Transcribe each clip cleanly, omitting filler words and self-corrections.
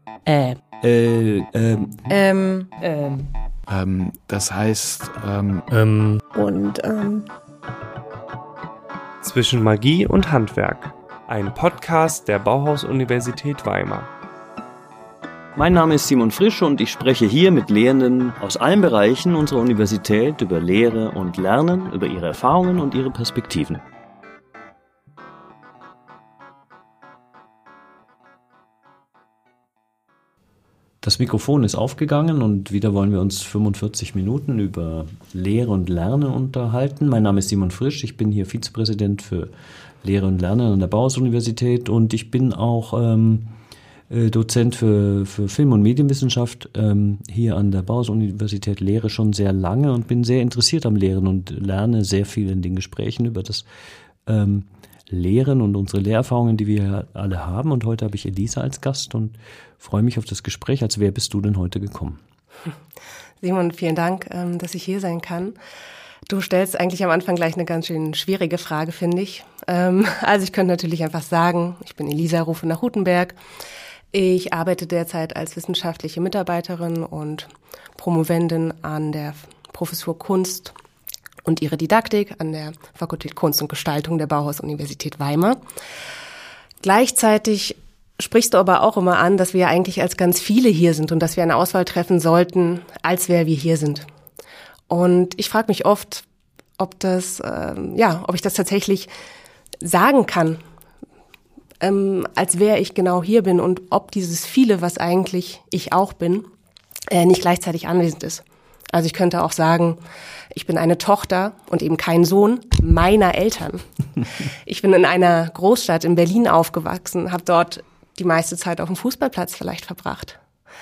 Das heißt, Zwischen Magie und Handwerk. Ein Podcast der Bauhaus-Universität Weimar. Mein Name ist Simon Frisch und ich spreche hier mit Lehrenden aus allen Bereichen unserer Universität über Lehre und Lernen, über ihre Erfahrungen und ihre Perspektiven. Das Mikrofon ist aufgegangen und wieder wollen wir uns 45 Minuten über Lehre und Lernen unterhalten. Mein Name ist Simon Frisch, ich bin hier Vizepräsident für Lehre und Lernen an der Bauhaus-Universität und ich bin auch Dozent für Film- und Medienwissenschaft hier an der Bauhaus-Universität, lehre schon sehr lange und bin sehr interessiert am Lehren und lerne sehr viel in den Gesprächen über das Lehren und unsere Lehrerfahrungen, die wir alle haben. Und heute habe ich Elisa als Gast und freue mich auf das Gespräch. Als wer bist du denn heute gekommen? Simon, vielen Dank, dass ich hier sein kann. Du stellst eigentlich am Anfang gleich eine ganz schön schwierige Frage, finde ich. Also ich könnte natürlich einfach sagen, ich bin Elisa, rufe nach Hutenberg. Ich arbeite derzeit als wissenschaftliche Mitarbeiterin und Promovendin an der Professur Kunst und ihre Didaktik an der Fakultät Kunst und Gestaltung der Bauhaus-Universität Weimar. Gleichzeitig sprichst du aber auch immer an, dass wir eigentlich als ganz viele hier sind und dass wir eine Auswahl treffen sollten, als wer wir hier sind. Und ich frage mich oft, ob ich das tatsächlich sagen kann, als wer ich genau hier bin und ob dieses viele, was eigentlich ich auch bin, nicht gleichzeitig anwesend ist. Also ich könnte auch sagen, ich bin eine Tochter und eben kein Sohn meiner Eltern. Ich bin in einer Großstadt in Berlin aufgewachsen, habe dort die meiste Zeit auf dem Fußballplatz vielleicht verbracht.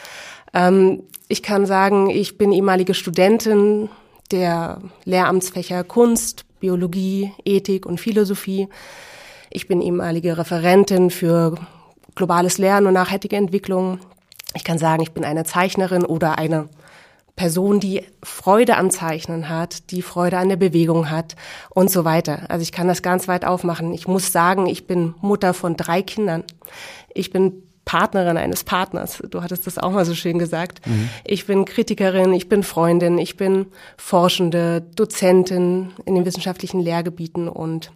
Ich kann sagen, ich bin ehemalige Studentin der Lehramtsfächer Kunst, Biologie, Ethik und Philosophie. Ich bin ehemalige Referentin für globales Lernen und nachhaltige Entwicklung. Ich kann sagen, ich bin eine Zeichnerin oder eine Person, die Freude am Zeichnen hat, die Freude an der Bewegung hat und so weiter. Also ich kann das ganz weit aufmachen. Ich muss sagen, ich bin Mutter von 3 Kindern. Ich bin Partnerin eines Partners. Du hattest das auch mal so schön gesagt. Mhm. Ich bin Kritikerin, ich bin Freundin, ich bin Forschende, Dozentin in den wissenschaftlichen Lehrgebieten und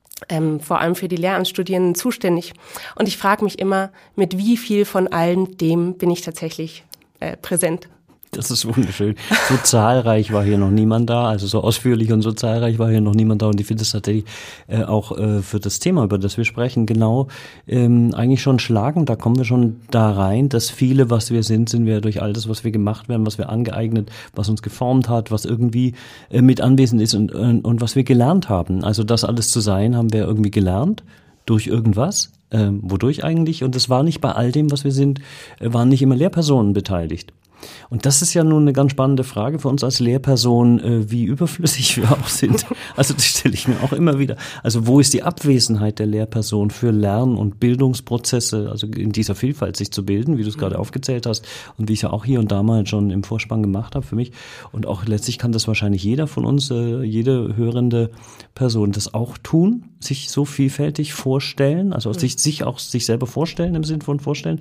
vor allem für die Lehramtsstudierenden zuständig. Und ich frage mich immer, mit wie viel von allem dem bin ich tatsächlich präsent. Das ist wunderschön. So zahlreich war hier noch niemand da, also so ausführlich und so zahlreich war hier noch niemand da. Und ich finde es tatsächlich auch für das Thema, über das wir sprechen, genau eigentlich schon schlagend. Da kommen wir schon da rein, dass viele, was wir sind wir durch all das, was wir gemacht werden, was wir angeeignet, was uns geformt hat, was irgendwie mit anwesend ist und was wir gelernt haben. Also das alles zu sein, haben wir irgendwie gelernt durch irgendwas. Wodurch eigentlich? Und es war nicht bei all dem, was wir sind, waren nicht immer Lehrpersonen beteiligt. Und das ist ja nun eine ganz spannende Frage für uns als Lehrperson, wie überflüssig wir auch sind. Also das stelle ich mir auch immer wieder. Also wo ist die Abwesenheit der Lehrperson für Lern- und Bildungsprozesse, also in dieser Vielfalt sich zu bilden, wie du es gerade aufgezählt hast und wie ich ja auch hier und da mal schon im Vorspann gemacht habe für mich. Und auch letztlich kann das wahrscheinlich jeder von uns, jede hörende Person das auch tun, sich so vielfältig vorstellen, also sich selber vorstellen im Sinn von vorstellen,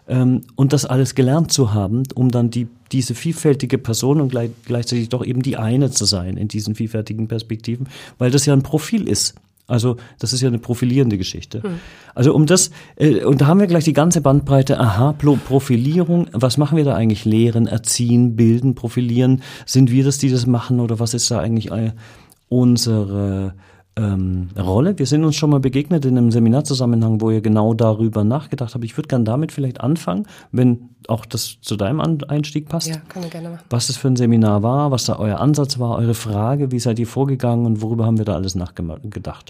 und das alles gelernt zu haben, um dann diese vielfältige Person und gleichzeitig doch eben die eine zu sein in diesen vielfältigen Perspektiven, weil das ja ein Profil ist. Also das ist ja eine profilierende Geschichte. Also und da haben wir gleich die ganze Bandbreite, Profilierung, was machen wir da eigentlich? Lehren, erziehen, bilden, profilieren, sind wir das, die das machen oder was ist da eigentlich unsere Rolle? Wir sind uns schon mal begegnet in einem Seminarzusammenhang, wo ihr genau darüber nachgedacht habt. Ich würde gerne damit vielleicht anfangen, wenn auch das zu deinem Einstieg passt. Ja, können wir gerne machen. Was das für ein Seminar war, was da euer Ansatz war, eure Frage, wie seid ihr vorgegangen und worüber haben wir da alles nachgedacht?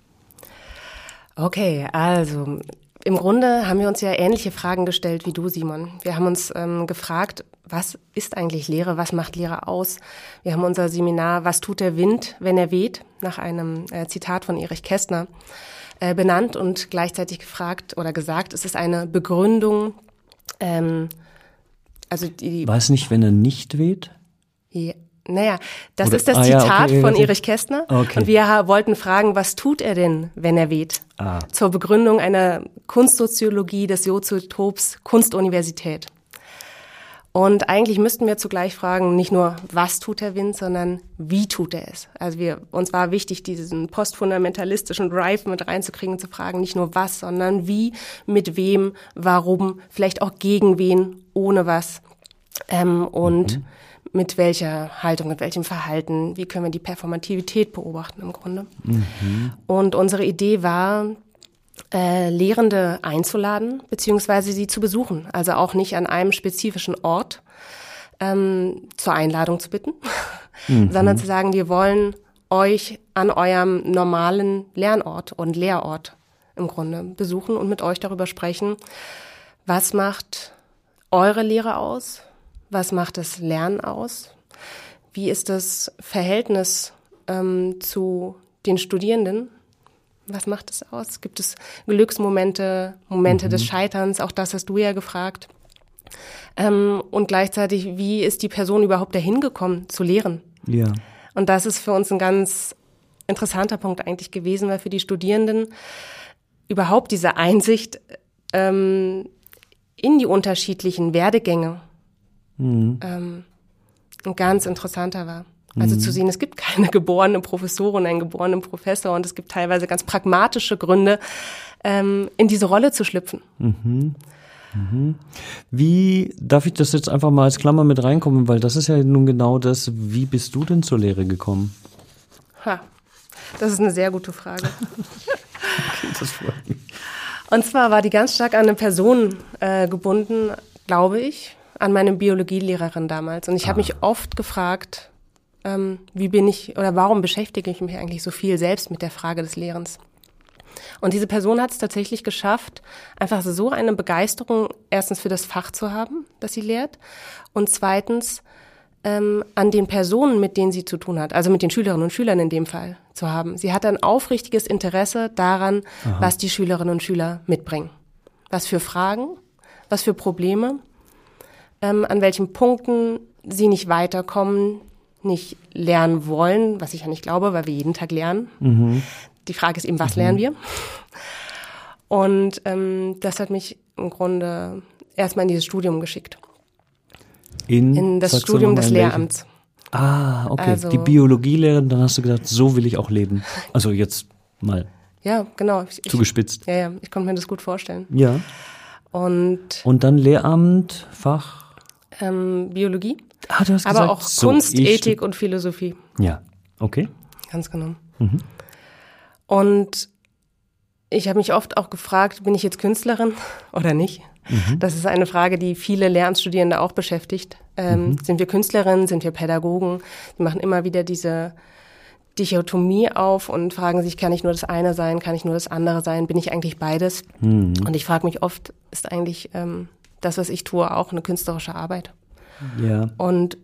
Okay, also im Grunde haben wir uns ja ähnliche Fragen gestellt wie du, Simon. Wir haben uns gefragt, was ist eigentlich Lehre, was macht Lehre aus? Wir haben unser Seminar "Was tut der Wind, wenn er weht?" nach einem Zitat von Erich Kästner benannt und gleichzeitig gefragt oder gesagt, es ist eine Begründung. War es nicht, wenn er nicht weht? Ja, Naja, das Oder- ist das ja, Zitat okay, von okay. Erich Kästner. Okay. Und wir wollten fragen, was tut er denn, wenn er weht? Zur Begründung einer Kunstsoziologie des Soziotops Kunstuniversität. Und eigentlich müssten wir zugleich fragen, nicht nur, was tut der Wind, sondern wie tut er es? Also uns war wichtig, diesen postfundamentalistischen Drive mit reinzukriegen und zu fragen, nicht nur was, sondern wie, mit wem, warum, vielleicht auch gegen wen, ohne was. Und mit welcher Haltung, mit welchem Verhalten, wie können wir die Performativität beobachten im Grunde. Und unsere Idee war, Lehrende einzuladen, beziehungsweise sie zu besuchen. Also auch nicht an einem spezifischen Ort zur Einladung zu bitten, sondern zu sagen, wir wollen euch an eurem normalen Lernort und Lehrort im Grunde besuchen und mit euch darüber sprechen, was macht eure Lehre aus, was macht das Lernen aus, wie ist das Verhältnis zu den Studierenden. Was macht es aus? Gibt es Glücksmomente, Momente des Scheiterns? Auch das hast du ja gefragt. Und gleichzeitig, wie ist die Person überhaupt dahin gekommen, zu lehren? Ja. Und das ist für uns ein ganz interessanter Punkt eigentlich gewesen, weil für die Studierenden überhaupt diese Einsicht in die unterschiedlichen Werdegänge ein ganz interessanter war. Also zu sehen, es gibt keine geborene Professorin, einen geborenen Professor und es gibt teilweise ganz pragmatische Gründe, in diese Rolle zu schlüpfen. Wie, darf ich das jetzt einfach mal als Klammer mit reinkommen, weil das ist ja nun genau das, wie bist du denn zur Lehre gekommen? Das ist eine sehr gute Frage. Okay, das freut mich. Und zwar war die ganz stark an eine Person gebunden, glaube ich, an meine Biologielehrerin damals. Und ich habe mich oft gefragt, wie bin ich oder warum beschäftige ich mich eigentlich so viel selbst mit der Frage des Lehrens? Und diese Person hat es tatsächlich geschafft, einfach so eine Begeisterung erstens für das Fach zu haben, das sie lehrt, und zweitens an den Personen, mit denen sie zu tun hat, also mit den Schülerinnen und Schülern in dem Fall zu haben. Sie hat ein aufrichtiges Interesse daran, was die Schülerinnen und Schüler mitbringen. Was für Fragen, was für Probleme, an welchen Punkten sie nicht weiterkommen, nicht lernen wollen, was ich ja nicht glaube, weil wir jeden Tag lernen. Die Frage ist eben, was lernen wir? Und das hat mich im Grunde erstmal in dieses Studium geschickt. In das Studium des Lehramts. Okay. Also, die Biologielehrerin, dann hast du gesagt, so will ich auch leben. Also jetzt mal ja, genau. zugespitzt. Ja, ich konnte mir das gut vorstellen. Ja. Und dann Lehramt, Fach? Biologie. Du hast gesagt, aber auch Kunst, Ethik und Philosophie. Ja, okay. Ganz genau. Und ich habe mich oft auch gefragt, bin ich jetzt Künstlerin oder nicht? Das ist eine Frage, die viele Lehramtsstudierende auch beschäftigt. Sind wir Künstlerinnen, sind wir Pädagogen? Die machen immer wieder diese Dichotomie auf und fragen sich, kann ich nur das eine sein, kann ich nur das andere sein, bin ich eigentlich beides? Und ich frage mich oft, ist eigentlich das, was ich tue, auch eine künstlerische Arbeit? Ja. Und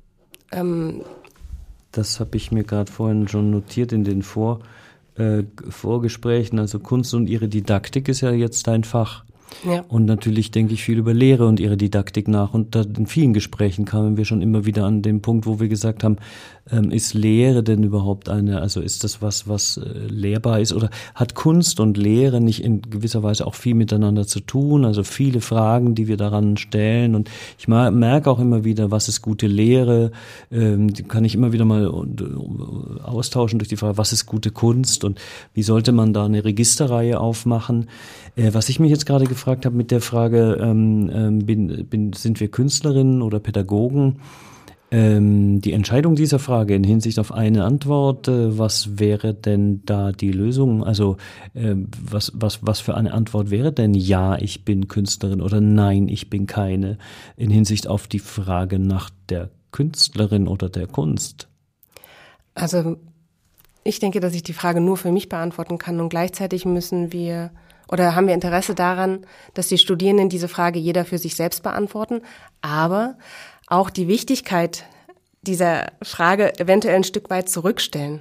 das habe ich mir gerade vorhin schon notiert in den Vorgesprächen. Also Kunst und ihre Didaktik ist ja jetzt dein Fach. Ja. Und natürlich denke ich viel über Lehre und ihre Didaktik nach. Und da in vielen Gesprächen kamen wir schon immer wieder an den Punkt, wo wir gesagt haben, ist Lehre denn überhaupt also ist das was lehrbar ist? Oder hat Kunst und Lehre nicht in gewisser Weise auch viel miteinander zu tun? Also viele Fragen, die wir daran stellen. Und ich merke auch immer wieder, was ist gute Lehre? Die kann ich immer wieder mal austauschen durch die Frage, was ist gute Kunst? Und wie sollte man da eine Registerreihe aufmachen? Was ich mich jetzt gerade gefragt habe mit der Frage, sind wir Künstlerinnen oder Pädagogen? Die Entscheidung dieser Frage in Hinsicht auf eine Antwort, was wäre denn da die Lösung? Also was für eine Antwort wäre denn ja, ich bin Künstlerin oder nein, ich bin keine, in Hinsicht auf die Frage nach der Künstlerin oder der Kunst? Also ich denke, dass ich die Frage nur für mich beantworten kann und gleichzeitig haben wir Interesse daran, dass die Studierenden diese Frage jeder für sich selbst beantworten, aber auch die Wichtigkeit dieser Frage eventuell ein Stück weit zurückstellen.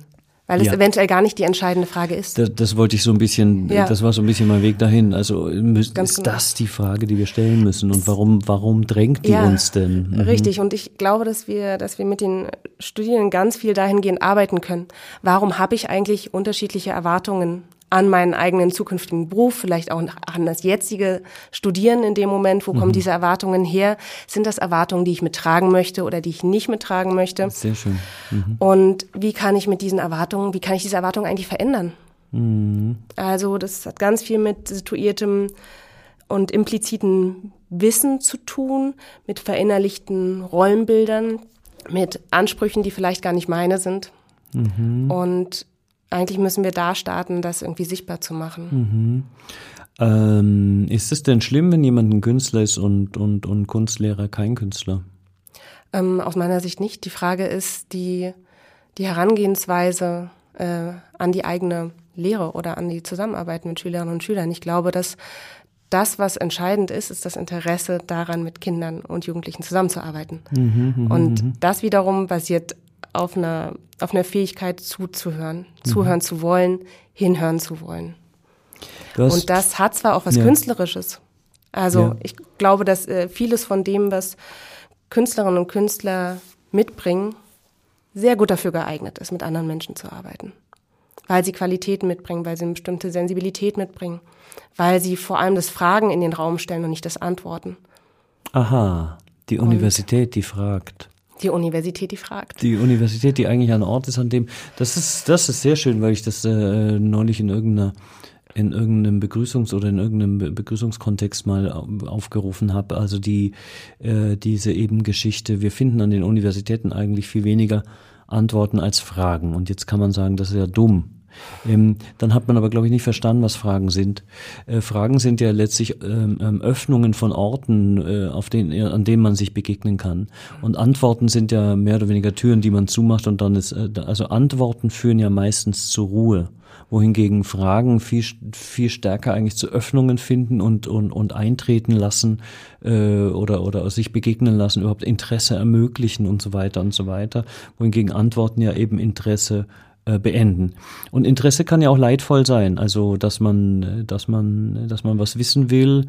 weil es eventuell gar nicht die entscheidende Frage ist. Das wollte ich so ein bisschen, das war so ein bisschen mein Weg dahin. Also ist genau. das die Frage, die wir stellen müssen und warum drängt die uns denn? Richtig, und ich glaube, dass wir mit den Studierenden ganz viel dahingehend arbeiten können. Warum habe ich eigentlich unterschiedliche Erwartungen an meinen eigenen zukünftigen Beruf, vielleicht auch an das jetzige Studieren in dem Moment? Wo kommen diese Erwartungen her? Sind das Erwartungen, die ich mittragen möchte oder die ich nicht mittragen möchte? Sehr schön. Und wie kann ich diese Erwartungen eigentlich verändern? Also das hat ganz viel mit situiertem und implizitem Wissen zu tun, mit verinnerlichten Rollenbildern, mit Ansprüchen, die vielleicht gar nicht meine sind. Und eigentlich müssen wir da starten, das irgendwie sichtbar zu machen. Ist es denn schlimm, wenn jemand ein Künstler ist und Kunstlehrer kein Künstler? Aus meiner Sicht nicht. Die Frage ist die Herangehensweise an die eigene Lehre oder an die Zusammenarbeit mit Schülerinnen und Schülern. Ich glaube, dass das, was entscheidend ist das Interesse daran, mit Kindern und Jugendlichen zusammenzuarbeiten. Und das wiederum basiert auf einer Fähigkeit zuzuhören, zuhören zu wollen, hinhören zu wollen. Und das hat zwar auch was Künstlerisches. Also ich glaube, dass vieles von dem, was Künstlerinnen und Künstler mitbringen, sehr gut dafür geeignet ist, mit anderen Menschen zu arbeiten. Weil sie Qualitäten mitbringen, weil sie eine bestimmte Sensibilität mitbringen, weil sie vor allem das Fragen in den Raum stellen und nicht das Antworten. Aha, die Universität, die fragt. Die Universität, die fragt. Die Universität, die eigentlich ein Ort ist, an dem, das ist sehr schön, weil ich das neulich in irgendeinem Begrüßungskontext mal aufgerufen habe. Also diese eben Geschichte, wir finden an den Universitäten eigentlich viel weniger Antworten als Fragen. Und jetzt kann man sagen, das ist ja dumm. Dann hat man aber, glaube ich, nicht verstanden, was Fragen sind. Fragen sind ja letztlich Öffnungen von Orten, an denen man sich begegnen kann. Und Antworten sind ja mehr oder weniger Türen, die man zumacht und dann ist, also Antworten führen ja meistens zur Ruhe. Wohingegen Fragen viel stärker eigentlich zu Öffnungen finden und eintreten lassen oder sich begegnen lassen, überhaupt Interesse ermöglichen und so weiter und so weiter. Wohingegen Antworten ja eben Interesse beenden. Und Interesse kann ja auch leidvoll sein, also dass man was wissen will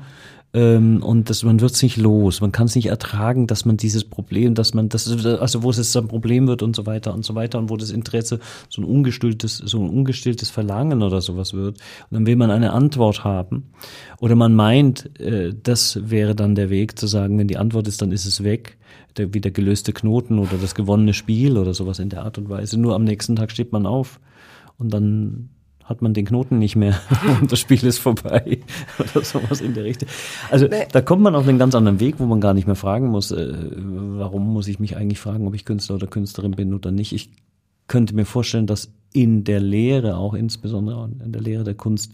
und man wird es nicht los, man kann es nicht ertragen, dass man dieses Problem, wo es ein Problem wird und so weiter und wo das Interesse so ein ungestilltes Verlangen oder sowas wird. Und dann will man eine Antwort haben oder man meint, das wäre dann der Weg zu sagen, wenn die Antwort ist, dann ist es weg. Wie der gelöste Knoten oder das gewonnene Spiel oder sowas in der Art und Weise. Nur am nächsten Tag steht man auf und dann hat man den Knoten nicht mehr und das Spiel ist vorbei oder sowas in der Richtung. Also da kommt man auf einen ganz anderen Weg, wo man gar nicht mehr fragen muss, warum muss ich mich eigentlich fragen, ob ich Künstler oder Künstlerin bin oder nicht. Ich könnte mir vorstellen, dass in der Lehre, auch insbesondere in der Lehre der Kunst,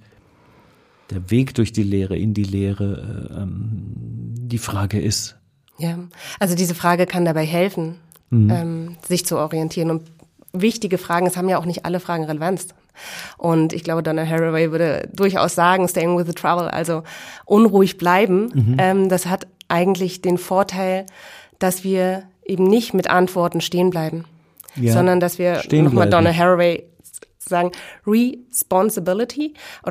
der Weg durch die Lehre, in die Lehre, die Frage ist. Ja, also diese Frage kann dabei helfen, sich zu orientieren. Und wichtige Fragen, es haben ja auch nicht alle Fragen Relevanz. Und ich glaube, Donna Haraway würde durchaus sagen, staying with the trouble, also unruhig bleiben. Das hat eigentlich den Vorteil, dass wir eben nicht mit Antworten stehen bleiben, sondern dass wir, nochmal Donna Haraway sagen, Responsibility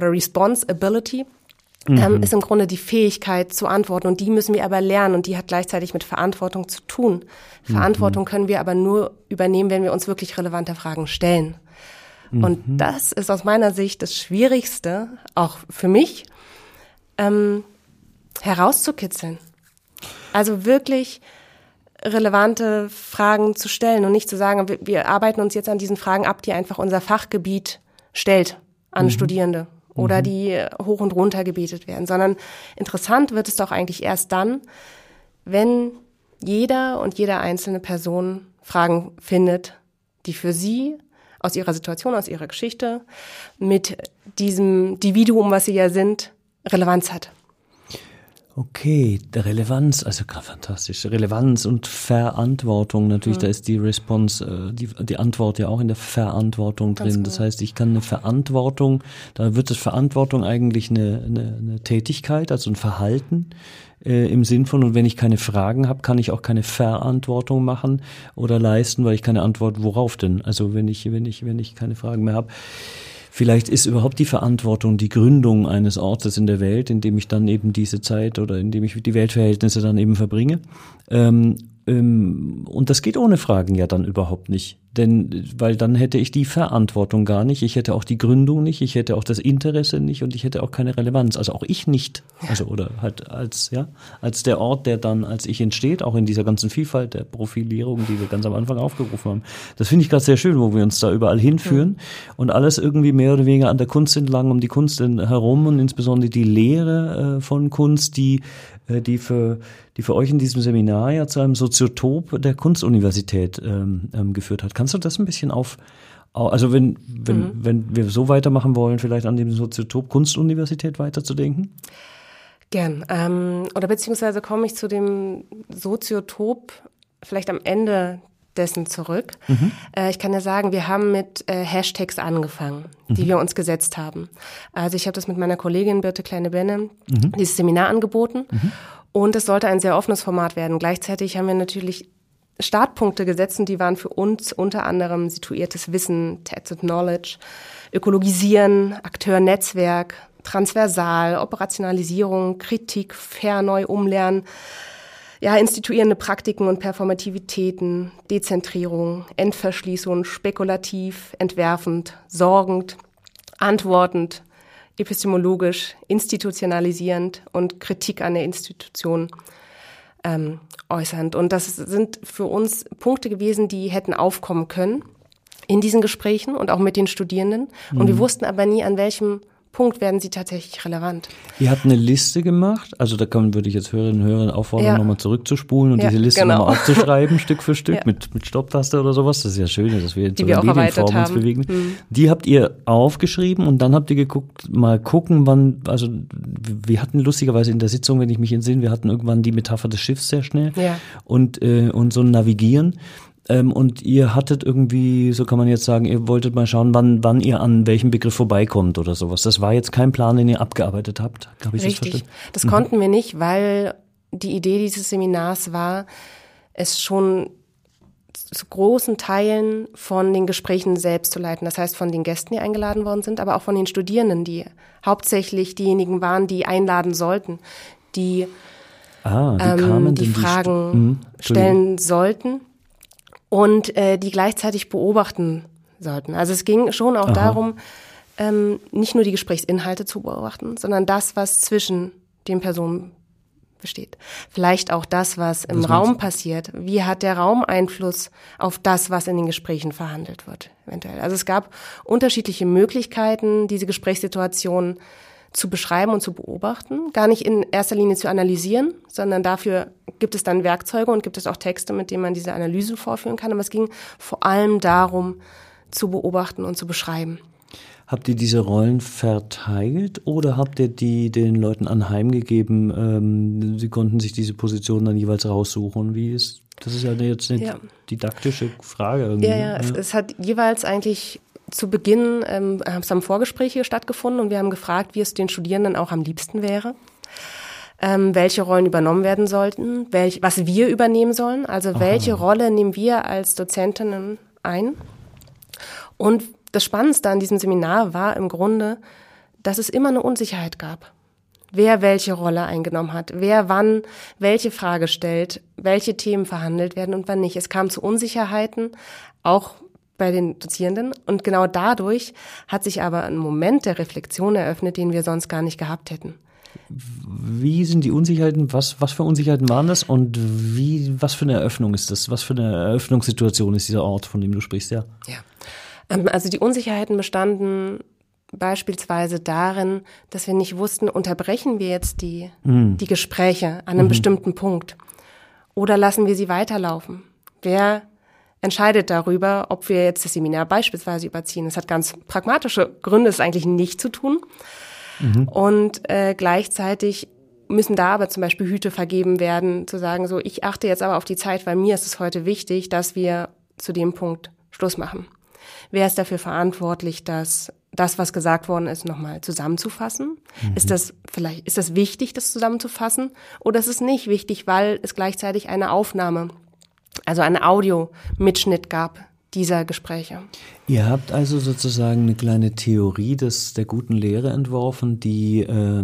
ist im Grunde die Fähigkeit zu antworten und die müssen wir aber lernen und die hat gleichzeitig mit Verantwortung zu tun. Verantwortung können wir aber nur übernehmen, wenn wir uns wirklich relevante Fragen stellen. Und das ist aus meiner Sicht das Schwierigste, auch für mich, herauszukitzeln. Also wirklich relevante Fragen zu stellen und nicht zu sagen, wir arbeiten uns jetzt an diesen Fragen ab, die einfach unser Fachgebiet stellt an Studierende. Oder die hoch und runter gebetet werden, sondern interessant wird es doch eigentlich erst dann, wenn jeder und jede einzelne Person Fragen findet, die für sie aus ihrer Situation, aus ihrer Geschichte, mit diesem Individuum, was sie ja sind, Relevanz hat. Okay, der Relevanz, also fantastisch. Relevanz und Verantwortung, natürlich, da ist die Response, die Antwort ja auch in der Verantwortung drin. Ganz genau. Das heißt, ich kann eine Verantwortung, da wird das Verantwortung eigentlich eine Tätigkeit, also ein Verhalten im Sinn von, und wenn ich keine Fragen habe, kann ich auch keine Verantwortung machen oder leisten, weil ich keine Antwort, worauf denn? Also wenn ich keine Fragen mehr habe. Vielleicht ist überhaupt die Verantwortung die Gründung eines Ortes in der Welt, in dem ich dann eben diese Zeit oder in dem ich die Weltverhältnisse dann eben verbringe. Und das geht ohne Fragen ja dann überhaupt nicht. Weil dann hätte ich die Verantwortung gar nicht, ich hätte auch die Gründung nicht, ich hätte auch das Interesse nicht und ich hätte auch keine Relevanz. Also auch ich nicht. Also oder halt als der Ort, der dann als ich entsteht, auch in dieser ganzen Vielfalt der Profilierung, die wir ganz am Anfang aufgerufen haben. Das finde ich gerade sehr schön, wo wir uns da überall hinführen und alles irgendwie mehr oder weniger an der Kunst entlang, um die Kunst herum und insbesondere die Lehre von Kunst, die für euch in diesem Seminar ja zu einem Soziotop der Kunstuniversität geführt hat. Kannst du das ein bisschen also wenn wir so weitermachen wollen, vielleicht an dem Soziotop Kunstuniversität weiterzudenken? Gern. Oder beziehungsweise komme ich zu dem Soziotop vielleicht am Ende dessen zurück. Ich kann ja sagen, wir haben mit Hashtags angefangen, die wir uns gesetzt haben. Also ich habe das mit meiner Kollegin Birte Kleine-Benne, dieses Seminar angeboten und es sollte ein sehr offenes Format werden. Gleichzeitig haben wir natürlich Startpunkte gesetzt und die waren für uns unter anderem situiertes Wissen, Tacit Knowledge, Ökologisieren, Akteurnetzwerk, Transversal, Operationalisierung, Kritik, fair, neu umlernen, ja, instituierende Praktiken und Performativitäten, Dezentrierung, Entverschließung, spekulativ, entwerfend, sorgend, antwortend, epistemologisch, institutionalisierend und Kritik an der Institution äußernd. Und das sind für uns Punkte gewesen, die hätten aufkommen können in diesen Gesprächen und auch mit den Studierenden. Und wir wussten aber nie, an welchem Punkt werden sie tatsächlich relevant. Ihr habt eine Liste gemacht, also da würde ich jetzt Hörerinnen und Hörer auffordern, nochmal zurückzuspulen und diese Liste nochmal aufzuschreiben, Stück für Stück, mit Stopptaste oder sowas. Das ist ja schön, dass wir in so einer Medienform uns bewegen. Die habt ihr aufgeschrieben und dann habt ihr gucken, wann, also wir hatten lustigerweise in der Sitzung, wenn ich mich entsinne, wir hatten irgendwann die Metapher des Schiffs sehr schnell und so ein Navigieren. Und ihr hattet irgendwie, so kann man jetzt sagen, ihr wolltet mal schauen, wann ihr an welchem Begriff vorbeikommt oder sowas. Das war jetzt kein Plan, den ihr abgearbeitet habt. Habe ich das verstanden? Richtig. Das konnten wir nicht, weil die Idee dieses Seminars war, es schon zu großen Teilen von den Gesprächen selbst zu leiten. Das heißt, von den Gästen, die eingeladen worden sind, aber auch von den Studierenden, die hauptsächlich diejenigen waren, die einladen sollten, die die Fragen stellen sollten. Und die gleichzeitig beobachten sollten. Also es ging schon auch darum, nicht nur die Gesprächsinhalte zu beobachten, sondern das, was zwischen den Personen besteht. Vielleicht auch das, was im Raum passiert. Wie hat der Raum Einfluss auf das, was in den Gesprächen verhandelt wird, eventuell? Also es gab unterschiedliche Möglichkeiten, diese Gesprächssituation zu beschreiben und zu beobachten, gar nicht in erster Linie zu analysieren, sondern dafür gibt es dann Werkzeuge und gibt es auch Texte, mit denen man diese Analyse vorführen kann. Aber es ging vor allem darum, zu beobachten und zu beschreiben. Habt ihr diese Rollen verteilt oder habt ihr die den Leuten anheimgegeben? Sie konnten sich diese Position dann jeweils raussuchen. Das ist ja jetzt eine didaktische Frage irgendwie. Es hat jeweils eigentlich zu Beginn haben Vorgespräche stattgefunden und wir haben gefragt, wie es den Studierenden auch am liebsten wäre, welche Rollen übernommen werden sollten, was wir übernehmen sollen, also welche Rolle nehmen wir als Dozentinnen ein. Und das Spannendste an diesem Seminar war im Grunde, dass es immer eine Unsicherheit gab. Wer welche Rolle eingenommen hat, wer wann welche Frage stellt, welche Themen verhandelt werden und wann nicht. Es kam zu Unsicherheiten, auch bei den Dozierenden. Und genau dadurch hat sich aber ein Moment der Reflexion eröffnet, den wir sonst gar nicht gehabt hätten. Wie sind die Unsicherheiten? Was für Unsicherheiten waren das? Und was für eine Eröffnung ist das? Was für eine Eröffnungssituation ist dieser Ort, von dem du sprichst? Ja. Also die Unsicherheiten bestanden beispielsweise darin, dass wir nicht wussten, unterbrechen wir jetzt die Gespräche an einem bestimmten Punkt oder lassen wir sie weiterlaufen? Wer entscheidet darüber, ob wir jetzt das Seminar beispielsweise überziehen? Das hat ganz pragmatische Gründe, es eigentlich nicht zu tun. Und gleichzeitig müssen da aber zum Beispiel Hüte vergeben werden, zu sagen, so, ich achte jetzt aber auf die Zeit, weil mir ist es heute wichtig, dass wir zu dem Punkt Schluss machen. Wer ist dafür verantwortlich, dass das, was gesagt worden ist, nochmal zusammenzufassen? Ist das wichtig, das zusammenzufassen? Oder ist es nicht wichtig, weil es gleichzeitig eine Aufnahme, also einen Audiomitschnitt gab dieser Gespräche? Ihr habt also sozusagen eine kleine Theorie der guten Lehre entworfen, die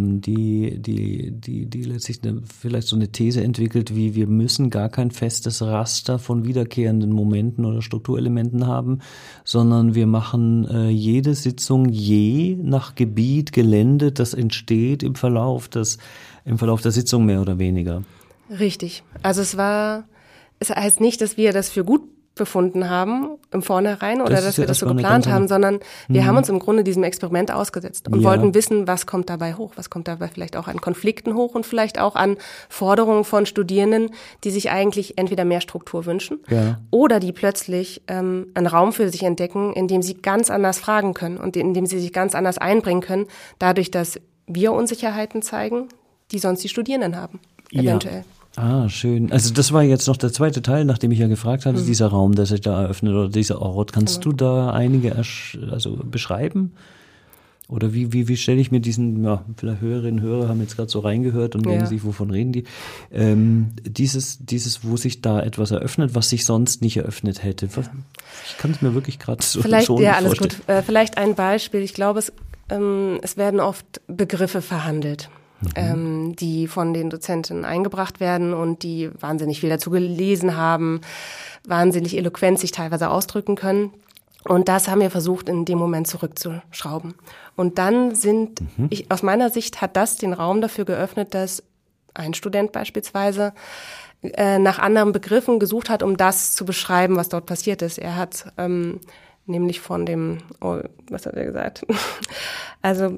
letztlich vielleicht so eine These entwickelt, wie wir müssen gar kein festes Raster von wiederkehrenden Momenten oder Strukturelementen haben, sondern wir machen jede Sitzung je nach Gebiet, Gelände, das entsteht im Verlauf der Sitzung mehr oder weniger. Richtig. Also es heißt nicht, dass wir das für gut befunden haben im Vornherein oder dass wir das so geplant haben, sondern wir haben uns im Grunde diesem Experiment ausgesetzt und wollten wissen, was kommt dabei hoch, was kommt dabei vielleicht auch an Konflikten hoch und vielleicht auch an Forderungen von Studierenden, die sich eigentlich entweder mehr Struktur wünschen oder die plötzlich einen Raum für sich entdecken, in dem sie ganz anders fragen können und in dem sie sich ganz anders einbringen können, dadurch, dass wir Unsicherheiten zeigen, die sonst die Studierenden haben, eventuell. Ja. Ah, schön. Also das war jetzt noch der zweite Teil, nachdem ich ja gefragt hatte, dieser Raum, der sich da eröffnet oder dieser Ort. Kannst du da einige beschreiben? Oder wie stelle ich mir diesen, vielleicht Hörerinnen und Hörer haben jetzt gerade so reingehört und denken sich, wovon reden die? Dieses, wo sich da etwas eröffnet, was sich sonst nicht eröffnet hätte. Ich kann es mir wirklich gerade so vielleicht, schon alles vorstellen. Gut. Vielleicht ein Beispiel. Ich glaube, es werden oft Begriffe verhandelt, die von den Dozenten eingebracht werden und die wahnsinnig viel dazu gelesen haben, wahnsinnig eloquent sich teilweise ausdrücken können. Und das haben wir versucht, in dem Moment zurückzuschrauben. Und dann aus meiner Sicht hat das den Raum dafür geöffnet, dass ein Student beispielsweise nach anderen Begriffen gesucht hat, um das zu beschreiben, was dort passiert ist. Er hat nämlich von dem, was hat er gesagt? Also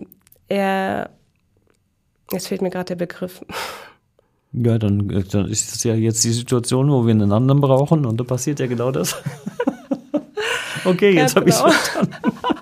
jetzt fehlt mir gerade der Begriff. Ja, dann ist es ja jetzt die Situation, wo wir einen anderen brauchen und da passiert ja genau das. Okay, jetzt habe ich es verstanden.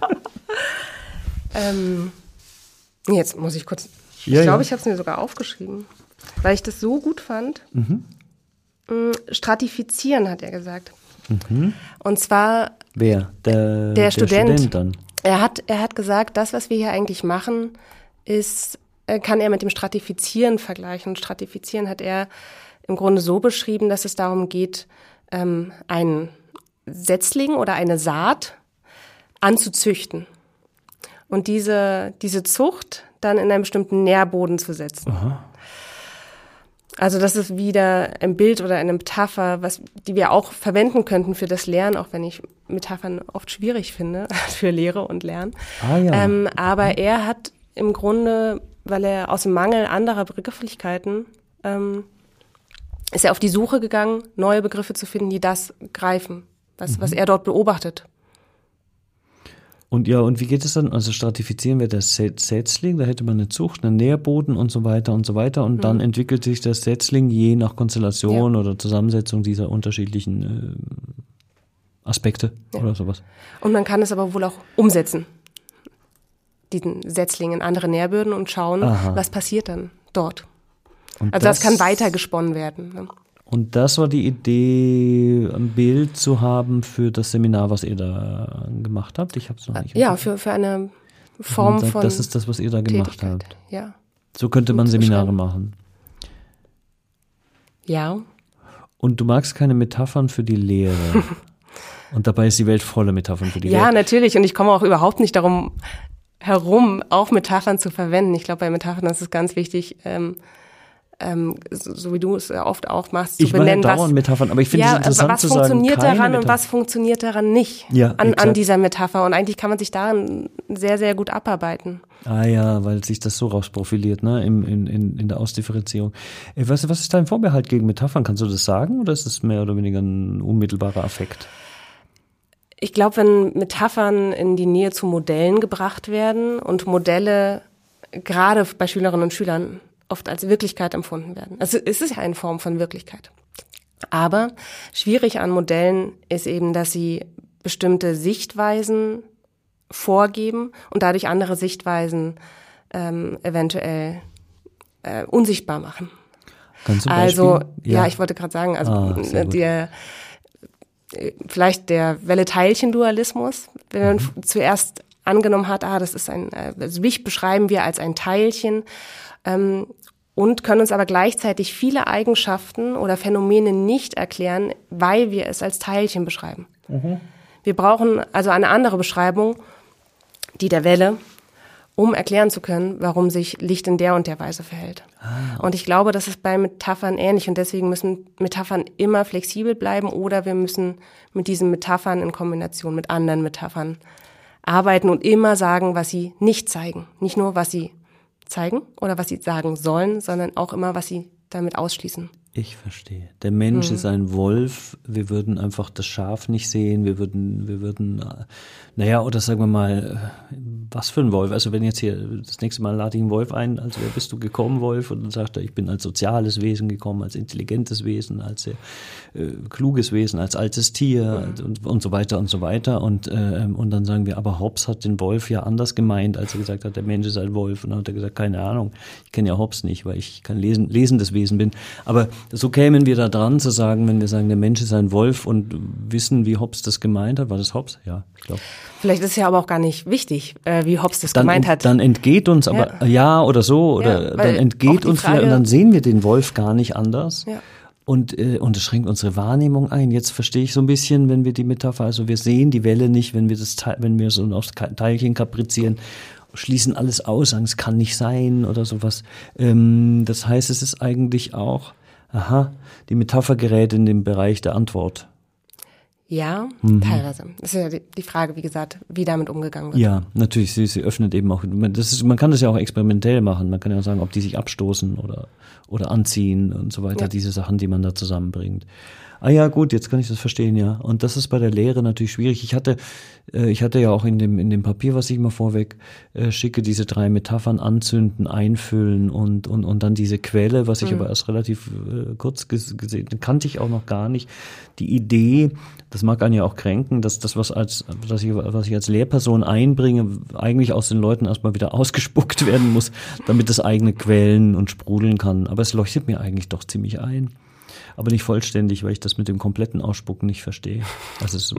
Jetzt muss ich kurz, ich glaube, ich habe es mir sogar aufgeschrieben, weil ich das so gut fand. Stratifizieren, hat er gesagt. Und zwar wer? Der Student dann. Er hat gesagt, das, was wir hier eigentlich machen, kann er mit dem Stratifizieren vergleichen. Und Stratifizieren hat er im Grunde so beschrieben, dass es darum geht, einen Setzling oder eine Saat anzuzüchten und diese Zucht dann in einen bestimmten Nährboden zu setzen. Aha. Also das ist wieder ein Bild oder eine Metapher, die wir auch verwenden könnten für das Lernen, auch wenn ich Metaphern oft schwierig finde für Lehre und Lernen. Aber er hat im Grunde, weil er aus dem Mangel anderer Begrifflichkeiten ist er auf die Suche gegangen, neue Begriffe zu finden, die das greifen, was er dort beobachtet. Und wie geht es dann? Also stratifizieren wir das Setzling, da hätte man eine Zucht, einen Nährboden und so weiter und dann entwickelt sich das Setzling je nach Konstellation oder Zusammensetzung dieser unterschiedlichen Aspekte oder sowas. Und man kann es aber wohl auch umsetzen, diesen Setzling in andere Nährböden und schauen, was passiert dann dort. Und also das kann weitergesponnen werden. Ne? Und das war die Idee, ein Bild zu haben für das Seminar, was ihr da gemacht habt? Ich habe es noch nicht. Ja, für eine Form von das ist das, was ihr da gemacht habt. Ja. So könnte man Seminare machen. Ja. Und du magst keine Metaphern für die Lehre. Und dabei ist die Welt voller Metaphern für die Lehre. Ja, natürlich. Und ich komme auch überhaupt nicht darum herum, auch Metaphern zu verwenden. Ich glaube, bei Metaphern ist es ganz wichtig, so wie du es oft auch machst, zu benennen, mache ja dauernd Metaphern, aber ich finde es interessant zu sagen, was funktioniert daran und was funktioniert daran nicht an dieser Metapher. Und eigentlich kann man sich daran sehr, sehr gut abarbeiten. Ah ja, weil sich das so rausprofiliert, ne, in der Ausdifferenzierung. Was ist dein Vorbehalt gegen Metaphern? Kannst du das sagen oder ist es mehr oder weniger ein unmittelbarer Affekt? Ich glaube, wenn Metaphern in die Nähe zu Modellen gebracht werden und Modelle gerade bei Schülerinnen und Schülern oft als Wirklichkeit empfunden werden. Also es ist ja eine Form von Wirklichkeit. Aber schwierig an Modellen ist eben, dass sie bestimmte Sichtweisen vorgeben und dadurch andere Sichtweisen eventuell unsichtbar machen. Kannst du ein Also, Beispiel? ja, ich wollte gerade sagen, sehr gut. vielleicht der Welle-Teilchen-Dualismus, wenn man zuerst angenommen hat, das ist also Licht beschreiben wir als ein Teilchen, und können uns aber gleichzeitig viele Eigenschaften oder Phänomene nicht erklären, weil wir es als Teilchen beschreiben. Wir brauchen also eine andere Beschreibung, die der Welle, um erklären zu können, warum sich Licht in der und der Weise verhält. Und ich glaube, das ist bei Metaphern ähnlich und deswegen müssen Metaphern immer flexibel bleiben oder wir müssen mit diesen Metaphern in Kombination mit anderen Metaphern arbeiten und immer sagen, was sie nicht zeigen. Nicht nur, was sie zeigen oder was sie sagen sollen, sondern auch immer, was sie damit ausschließen. Ich verstehe. Der Mensch ist ein Wolf. Wir würden einfach das Schaf nicht sehen. Wir würden, oder sagen wir mal, was für ein Wolf? Also wenn jetzt hier das nächste Mal lade ich einen Wolf ein, also wer bist du gekommen, Wolf? Und dann sagt er, ich bin als soziales Wesen gekommen, als intelligentes Wesen, als sehr kluges Wesen, als altes Tier und so weiter und so weiter. Und dann sagen wir, aber Hobbes hat den Wolf ja anders gemeint, als er gesagt hat, der Mensch ist ein Wolf. Und dann hat er gesagt, keine Ahnung, ich kenne ja Hobbes nicht, weil ich kein lesendes Wesen bin. Aber so kämen wir da dran zu sagen, wenn wir sagen, der Mensch ist ein Wolf und wissen, wie Hobbes das gemeint hat. War das Hobbes? Ja, ich glaube. Vielleicht ist es ja aber auch gar nicht wichtig, wie Hobbes das gemeint hat. Dann entgeht uns aber, oder so, oder dann entgeht uns vielleicht, und dann sehen wir den Wolf gar nicht anders. Ja. Und es schränkt unsere Wahrnehmung ein. Jetzt verstehe ich so ein bisschen, wenn wir die Metapher, also wir sehen die Welle nicht, wenn wir so aufs Teilchen kaprizieren, schließen alles aus, sagen, es kann nicht sein oder sowas. Das heißt, es ist eigentlich auch, die Metapher gerät in den Bereich der Antwort. Ja, teilweise. Das ist ja die Frage, wie gesagt, wie damit umgegangen wird. Ja, natürlich, sie öffnet eben auch, man kann das ja auch experimentell machen. Man kann ja sagen, ob die sich abstoßen oder anziehen und so weiter, diese Sachen, die man da zusammenbringt. Ja, gut, jetzt kann ich das verstehen, ja. Und das ist bei der Lehre natürlich schwierig. Ich hatte ja auch in dem Papier, was ich mal vorweg schicke, diese 3 Metaphern anzünden, einfüllen und dann diese Quelle, was ich aber erst relativ kurz gesehen, kannte ich auch noch gar nicht. Die Idee, das mag einen ja auch kränken, dass das, was ich als Lehrperson einbringe, eigentlich aus den Leuten erstmal wieder ausgespuckt werden muss, damit das eigene quellen und sprudeln kann. Aber es leuchtet mir eigentlich doch ziemlich ein. Aber nicht vollständig, weil ich das mit dem kompletten Ausspucken nicht verstehe. Das ist so.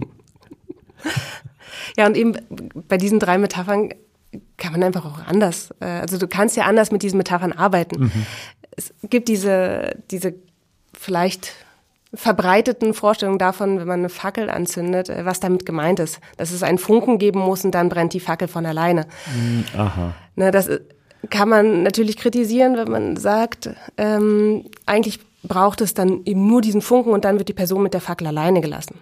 Ja, und eben bei diesen 3 Metaphern kann man einfach auch anders. Also du kannst ja anders mit diesen Metaphern arbeiten. Es gibt diese vielleicht verbreiteten Vorstellungen davon, wenn man eine Fackel anzündet, was damit gemeint ist. Dass es einen Funken geben muss und dann brennt die Fackel von alleine. Aha. Das kann man natürlich kritisieren, wenn man sagt, eigentlich braucht es dann eben nur diesen Funken und dann wird die Person mit der Fackel alleine gelassen.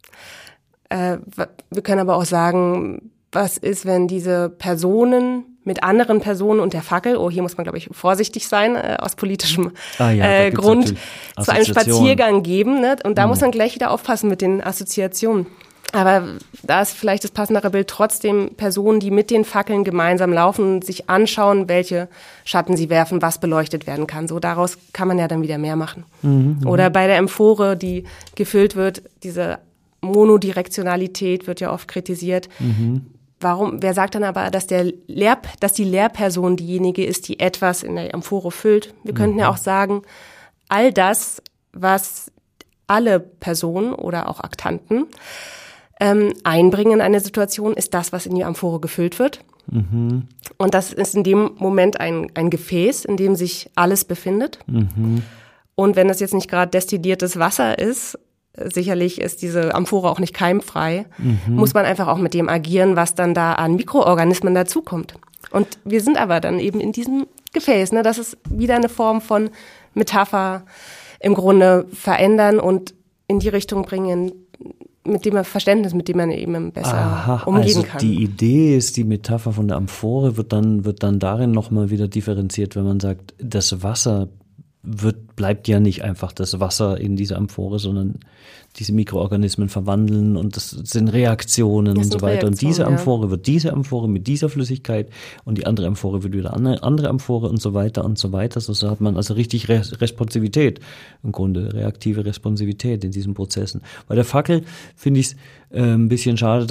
Wir können aber auch sagen, was ist, wenn diese Personen mit anderen Personen und der Fackel, hier muss man, glaube ich, vorsichtig sein, aus politischem Grund, zu einem Spaziergang geben. Ne? Und da muss man gleich wieder aufpassen mit den Assoziationen. Aber da ist vielleicht das passendere Bild trotzdem Personen, die mit den Fackeln gemeinsam laufen und sich anschauen, welche Schatten sie werfen, was beleuchtet werden kann. So daraus kann man ja dann wieder mehr machen. Oder bei der Emphore, die gefüllt wird, diese Monodirektionalität wird ja oft kritisiert. Wer sagt dann aber, dass die Lehrperson diejenige ist, die etwas in der Emphore füllt? Wir könnten ja auch sagen, all das, was alle Personen oder auch Aktanten einbringen in eine Situation, ist das, was in die Amphore gefüllt wird. Und das ist in dem Moment ein Gefäß, in dem sich alles befindet. Und wenn das jetzt nicht gerade destilliertes Wasser ist, sicherlich ist diese Amphore auch nicht keimfrei, muss man einfach auch mit dem agieren, was dann da an Mikroorganismen dazukommt. Und wir sind aber dann eben in diesem Gefäß. Ne? Das ist wieder eine Form von Metapher im Grunde verändern und in die Richtung bringen, mit dem Verständnis, mit dem man eben besser umgehen kann. Die Idee ist, die Metapher von der Amphore wird dann darin nochmal wieder differenziert, wenn man sagt, das Wasser bleibt ja nicht einfach das Wasser in dieser Amphore, sondern diese Mikroorganismen verwandeln und das sind Reaktionen und so weiter. Und diese Amphore wird diese Amphore mit dieser Flüssigkeit und die andere Amphore wird wieder eine andere Amphore und so weiter und so weiter. So hat man also richtig Responsivität, im Grunde reaktive Responsivität in diesen Prozessen. Bei der Fackel finde ich es ein bisschen schade, dass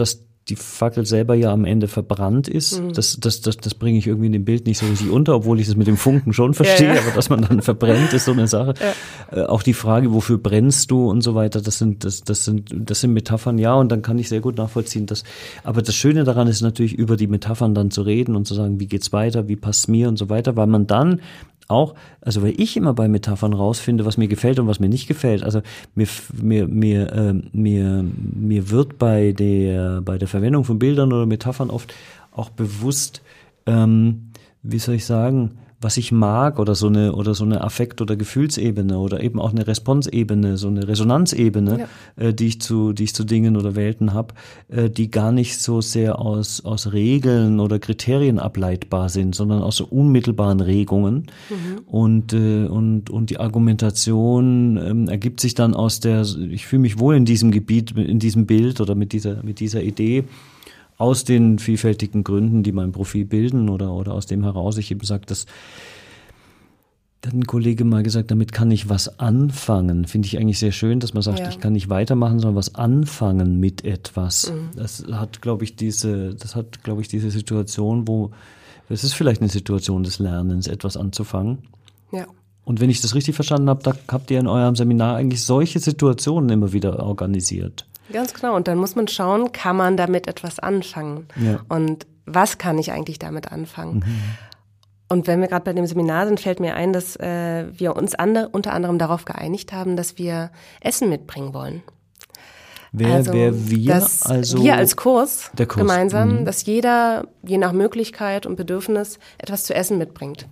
die Fackel selber ja am Ende verbrannt ist. Das bringe ich irgendwie in dem Bild nicht so richtig unter, obwohl ich das mit dem Funken schon verstehe, aber dass man dann verbrennt, ist so eine Sache. Ja. Auch die Frage, wofür brennst du und so weiter, das sind Metaphern, ja, und dann kann ich sehr gut nachvollziehen, aber das Schöne daran ist natürlich, über die Metaphern dann zu reden und zu sagen, wie geht's weiter, wie passt's mir und so weiter, weil man dann auch, also weil ich immer bei Metaphern rausfinde, was mir gefällt und was mir nicht gefällt. Also mir wird bei der Verwendung von Bildern oder Metaphern oft auch bewusst, wie soll ich sagen, was ich mag oder so eine Affekt- oder Gefühlsebene oder eben auch eine Responsebene, so eine Resonanzebene, die ich zu Dingen oder Welten habe, die gar nicht so sehr aus Regeln oder Kriterien ableitbar sind, sondern aus so unmittelbaren Regungen. Und die Argumentation ergibt sich dann ich fühle mich wohl in diesem Gebiet, in diesem Bild oder mit dieser Idee, aus den vielfältigen Gründen, die mein Profil bilden oder aus dem heraus ich eben sage, da hat ein Kollege mal gesagt, damit kann ich was anfangen. Finde ich eigentlich sehr schön, dass man sagt, ich kann nicht weitermachen, sondern was anfangen mit etwas. Das hat, glaube ich, diese Situation, es ist vielleicht eine Situation des Lernens, etwas anzufangen. Ja. Und wenn ich das richtig verstanden habe, da habt ihr in eurem Seminar eigentlich solche Situationen immer wieder organisiert. Ganz genau. Und dann muss man schauen, kann man damit etwas anfangen? Ja. Und was kann ich eigentlich damit anfangen? Und wenn wir gerade bei dem Seminar sind, fällt mir ein, dass wir uns unter anderem darauf geeinigt haben, dass wir Essen mitbringen wollen. Wir als Kurs gemeinsam, dass jeder, je nach Möglichkeit und Bedürfnis, etwas zu essen mitbringt.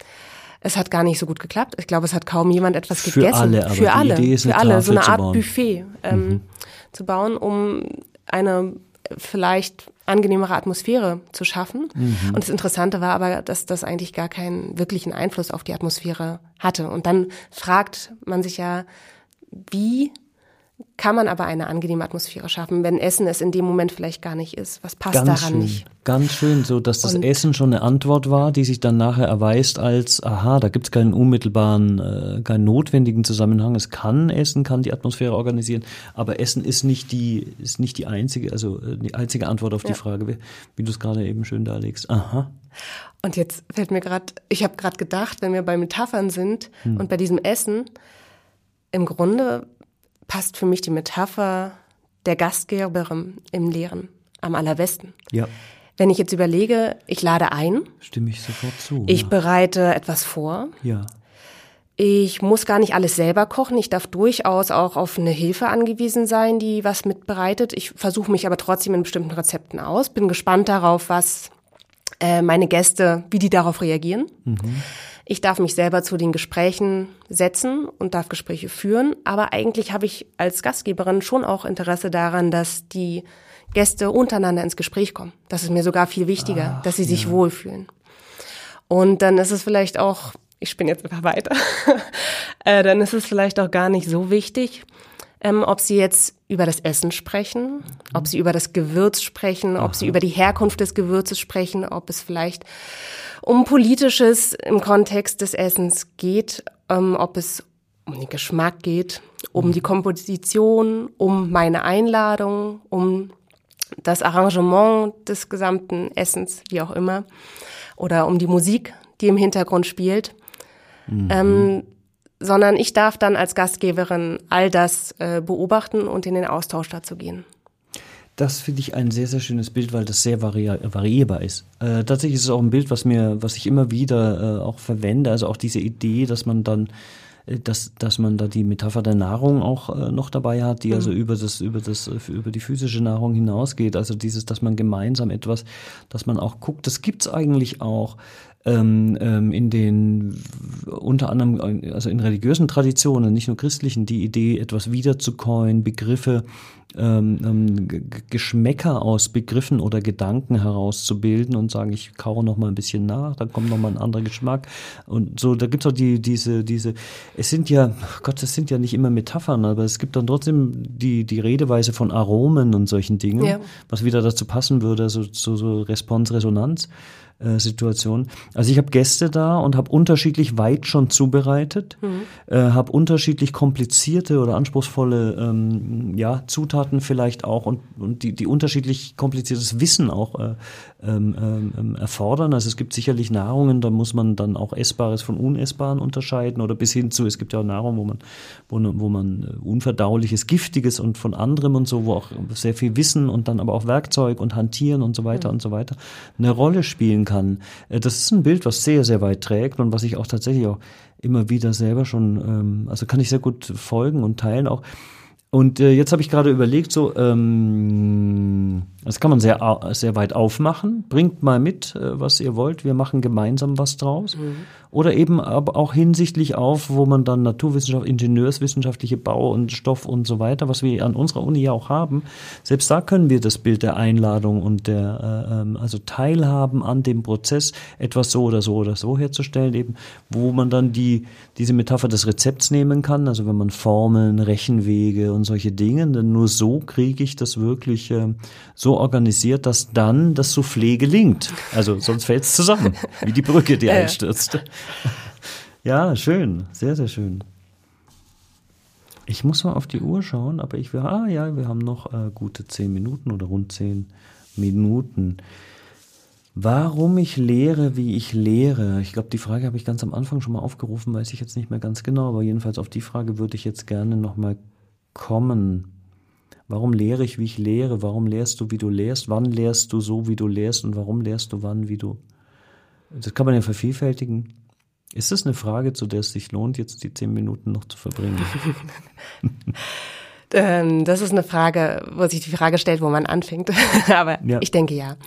Es hat gar nicht so gut geklappt. Ich glaube, es hat kaum jemand etwas gegessen. Für alle, so eine Art Buffet zu bauen, um eine vielleicht angenehmere Atmosphäre zu schaffen. Und das Interessante war aber, dass das eigentlich gar keinen wirklichen Einfluss auf die Atmosphäre hatte. Und dann fragt man sich ja, wie kann man aber eine angenehme Atmosphäre schaffen, wenn Essen es in dem Moment vielleicht gar nicht ist? Was passt daran nicht? Ganz schön, so dass das Essen schon eine Antwort war, die sich dann nachher erweist als, da gibt es keinen unmittelbaren, keinen notwendigen Zusammenhang. Es kann Essen, kann die Atmosphäre organisieren, aber Essen ist nicht die einzige, also die einzige Antwort auf die Frage, wie du es gerade eben schön darlegst. Aha. Und jetzt fällt mir ich habe gerade gedacht, wenn wir bei Metaphern sind und bei diesem Essen, im Grunde passt für mich die Metapher der Gastgeberin im Lehren am allerbesten. Ja. Wenn ich jetzt überlege, ich lade ein. Stimme ich sofort zu. Ich bereite etwas vor. Ja. Ich muss gar nicht alles selber kochen. Ich darf durchaus auch auf eine Hilfe angewiesen sein, die was mitbereitet. Ich versuche mich aber trotzdem in bestimmten Rezepten aus. Bin gespannt darauf, was meine Gäste, wie die darauf reagieren. Ich darf mich selber zu den Gesprächen setzen und darf Gespräche führen. Aber eigentlich habe ich als Gastgeberin schon auch Interesse daran, dass die Gäste untereinander ins Gespräch kommen. Das ist mir sogar viel wichtiger, dass sie sich wohlfühlen. Und dann ist es vielleicht auch, ich spinne jetzt einfach weiter, dann ist es vielleicht auch gar nicht so wichtig, ob sie jetzt über das Essen sprechen, ob sie über das Gewürz sprechen, ob sie über die Herkunft des Gewürzes sprechen, ob es vielleicht um Politisches im Kontext des Essens geht, ob es um den Geschmack geht, um die Komposition, um meine Einladung, um das Arrangement des gesamten Essens, wie auch immer, oder um die Musik, die im Hintergrund spielt. Sondern ich darf dann als Gastgeberin all das beobachten und in den Austausch dazu gehen. Das finde ich ein sehr, sehr schönes Bild, weil das sehr variierbar ist. Tatsächlich ist es auch ein Bild, was ich immer wieder auch verwende, also auch diese Idee, dass man da die Metapher der Nahrung auch noch dabei hat, die also über die physische Nahrung hinausgeht. Also dass man gemeinsam etwas, dass man auch guckt, das gibt's eigentlich auch in den, unter anderem, also in religiösen Traditionen, nicht nur christlichen, die Idee, etwas wiederzukäuen, Begriffe, Geschmäcker aus Begriffen oder Gedanken herauszubilden und sagen, ich kaue noch mal ein bisschen nach, dann kommt noch mal ein anderer Geschmack und so. Da gibt's auch diese. Es sind ja nicht immer Metaphern, aber es gibt dann trotzdem die Redeweise von Aromen und solchen Dingen, was wieder dazu passen würde, also so Response, Resonanz. Situationen. Also ich habe Gäste da und habe unterschiedlich weit schon zubereitet, habe unterschiedlich komplizierte oder anspruchsvolle Zutaten vielleicht auch und die unterschiedlich kompliziertes Wissen auch erfordern. Also es gibt sicherlich Nahrungen, da muss man dann auch Essbares von Unessbaren unterscheiden oder bis hin zu, es gibt ja auch Nahrung, wo man Unverdauliches, Giftiges und von anderem und so, wo auch sehr viel Wissen und dann aber auch Werkzeug und Hantieren und so weiter und so weiter eine Rolle spielen kann. Das ist ein Bild, was sehr, sehr weit trägt und was ich auch tatsächlich auch immer wieder selber schon, also kann ich sehr gut folgen und teilen auch. Und jetzt habe ich gerade überlegt, so, das kann man sehr, sehr weit aufmachen. Bringt mal mit, was ihr wollt. Wir machen gemeinsam was draus. Oder eben aber auch hinsichtlich auf, wo man dann Naturwissenschaft, Ingenieurswissenschaftliche Bau und Stoff und so weiter, was wir an unserer Uni ja auch haben. Selbst da können wir das Bild der Einladung und der also Teilhaben an dem Prozess, etwas so oder so oder so herzustellen, eben, wo man dann diese Metapher des Rezepts nehmen kann. Also wenn man Formeln, Rechenwege und solche Dinge, denn nur so kriege ich das wirklich so organisiert, dass dann das Soufflé gelingt. Also sonst fällt es zusammen, wie die Brücke, die einstürzt. Ja, schön, sehr, sehr schön. Ich muss mal auf die Uhr schauen, aber wir haben noch gute 10 Minuten oder rund 10 Minuten. Warum ich lehre, wie ich lehre? Ich glaube, die Frage habe ich ganz am Anfang schon mal aufgerufen, weiß ich jetzt nicht mehr ganz genau, aber jedenfalls auf die Frage würde ich jetzt gerne nochmal kommen. Warum lehre ich, wie ich lehre? Warum lehrst du, wie du lehrst? Wann lehrst du so, wie du lehrst? Und warum lehrst du wann, wie du... Das kann man ja vervielfältigen. Ist das eine Frage, zu der es sich lohnt, jetzt die 10 Minuten noch zu verbringen? Das ist eine Frage, wo sich die Frage stellt, wo man anfängt. Aber ja. Ich denke ja.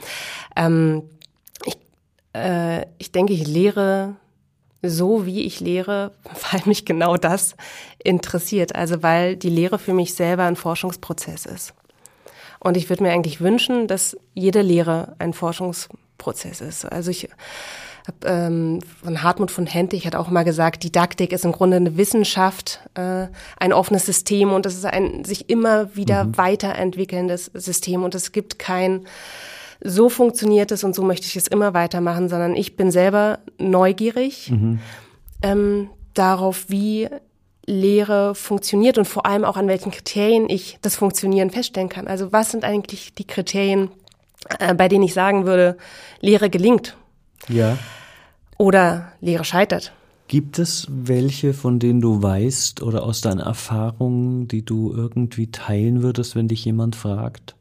Ich denke, ich lehre so, wie ich lehre, weil mich genau das interessiert. Also weil die Lehre für mich selber ein Forschungsprozess ist. Und ich würde mir eigentlich wünschen, dass jede Lehre ein Forschungsprozess ist. Also ich habe von Hartmut von Hentig hat auch mal gesagt, Didaktik ist im Grunde eine Wissenschaft, ein offenes System und es ist ein sich immer wieder weiterentwickelndes System und es gibt kein so funktioniert es und so möchte ich es immer weitermachen, sondern ich bin selber neugierig darauf, wie Lehre funktioniert und vor allem auch an welchen Kriterien ich das Funktionieren feststellen kann. Also was sind eigentlich die Kriterien, bei denen ich sagen würde, Lehre gelingt? Ja. Oder Lehre scheitert. Gibt es welche, von denen du weißt oder aus deiner Erfahrung, die du irgendwie teilen würdest, wenn dich jemand fragt?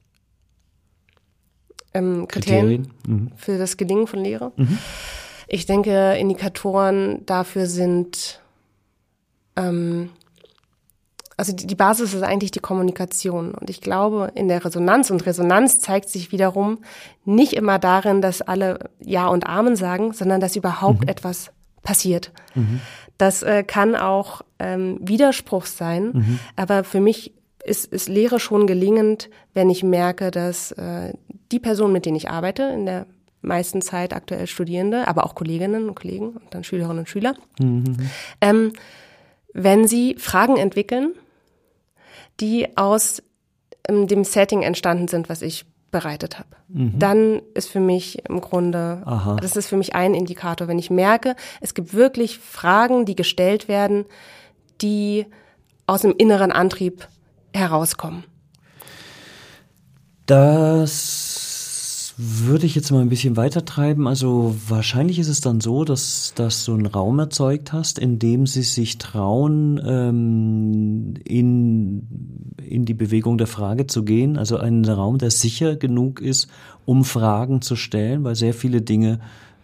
Kriterien für das Gelingen von Lehre? Ich denke, Indikatoren dafür sind, also die Basis ist eigentlich die Kommunikation. Und ich glaube, in der Resonanz, und Resonanz zeigt sich wiederum nicht immer darin, dass alle Ja und Amen sagen, sondern dass überhaupt etwas passiert. Das kann auch Widerspruch sein, aber für mich ist Lehre schon gelingend, wenn ich merke, dass die Personen, mit denen ich arbeite, in der meisten Zeit aktuell Studierende, aber auch Kolleginnen und Kollegen und dann Schülerinnen und Schüler, wenn sie Fragen entwickeln, die aus dem Setting entstanden sind, was ich bereitet habe. Dann ist für mich im Grunde, das ist für mich ein Indikator, wenn ich merke, es gibt wirklich Fragen, die gestellt werden, die aus dem inneren Antrieb herauskommen. Das würde ich jetzt mal ein bisschen weiter treiben. Also wahrscheinlich ist es dann so, dass du einen Raum erzeugt hast, in dem sie sich trauen, in die Bewegung der Frage zu gehen. Also einen Raum, der sicher genug ist, um Fragen zu stellen, weil sehr viele Dinge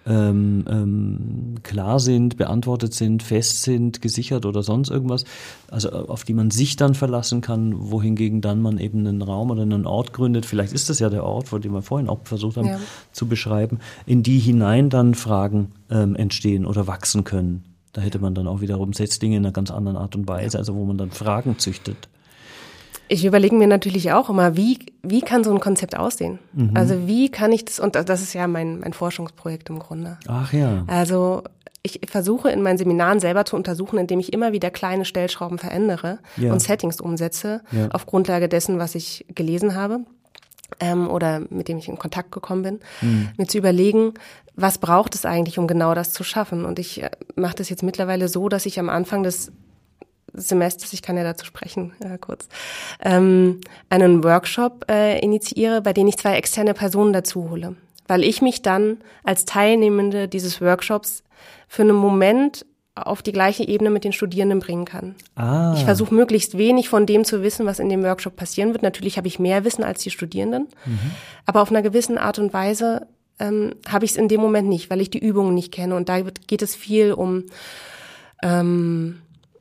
klar sind, beantwortet sind, fest sind, gesichert oder sonst irgendwas, also auf die man sich dann verlassen kann, wohingegen dann man eben einen Raum oder einen Ort gründet, vielleicht ist das ja der Ort, von dem wir vorhin auch versucht haben zu beschreiben, in die hinein dann Fragen entstehen oder wachsen können. Da hätte man dann auch wiederum Setzlinge in einer ganz anderen Art und Weise, also wo man dann Fragen züchtet. Ich überlege mir natürlich auch immer, wie kann so ein Konzept aussehen? Also wie kann ich das, und das ist ja mein Forschungsprojekt im Grunde. Ach ja. Also ich versuche in meinen Seminaren selber zu untersuchen, indem ich immer wieder kleine Stellschrauben verändere und Settings umsetze, auf Grundlage dessen, was ich gelesen habe oder mit dem ich in Kontakt gekommen bin, mir zu überlegen, was braucht es eigentlich, um genau das zu schaffen? Und ich mache das jetzt mittlerweile so, dass ich am Anfang des Semesters, ich kann ja dazu sprechen, kurz, einen Workshop initiiere, bei dem ich 2 externe Personen dazu hole. Weil ich mich dann als Teilnehmende dieses Workshops für einen Moment auf die gleiche Ebene mit den Studierenden bringen kann. Ich versuche möglichst wenig von dem zu wissen, was in dem Workshop passieren wird. Natürlich habe ich mehr Wissen als die Studierenden, aber auf einer gewissen Art und Weise habe ich es in dem Moment nicht, weil ich die Übungen nicht kenne. Und da geht es viel um eine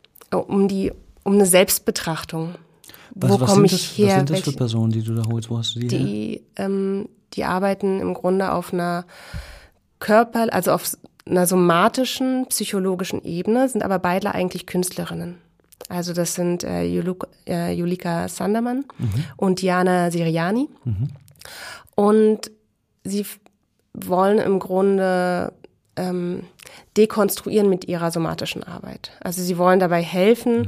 Selbstbetrachtung. Wo komme ich her? Was sind das für Personen, die du da holst? Wo hast du die her? Die arbeiten im Grunde auf einer also auf einer somatischen, psychologischen Ebene, sind aber beide eigentlich Künstlerinnen. Also das sind Julika Sandermann und Diana Siriani. Und sie wollen im Grunde dekonstruieren mit ihrer somatischen Arbeit. Also sie wollen dabei helfen,